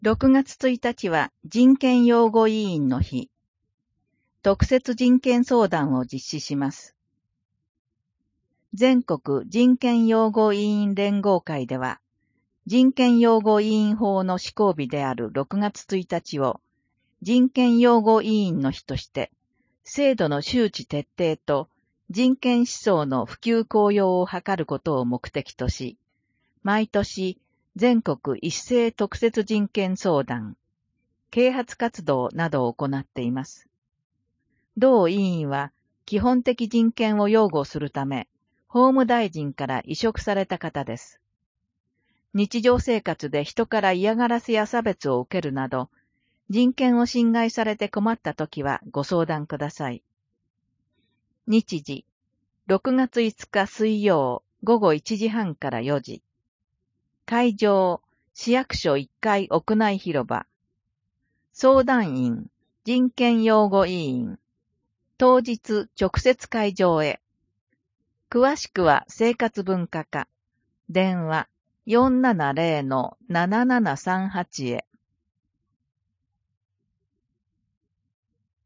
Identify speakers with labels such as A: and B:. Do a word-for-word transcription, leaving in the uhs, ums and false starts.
A: ろくがつついたちは人権擁護委員の日。特設人権相談を実施します。全国人権擁護委員連合会では、人権擁護委員法の施行日であるろくがつついたちを、人権擁護委員の日として、制度の周知徹底と人権思想の普及向揚を図ることを目的とし、毎年全国一斉特設人権相談、啓発活動などを行っています。同委員は基本的人権を擁護するため、法務大臣から委嘱された方です。日常生活で人から嫌がらせや差別を受けるなど、人権を侵害されて困ったときはご相談ください。日時、ろくがついつか水曜午後いちじはんからよじ。会場、市役所いっかい屋内広場。相談員、人権擁護委員。当日直接会場へ。詳しくは生活文化課。電話 よんななゼロのななななさんはち へ。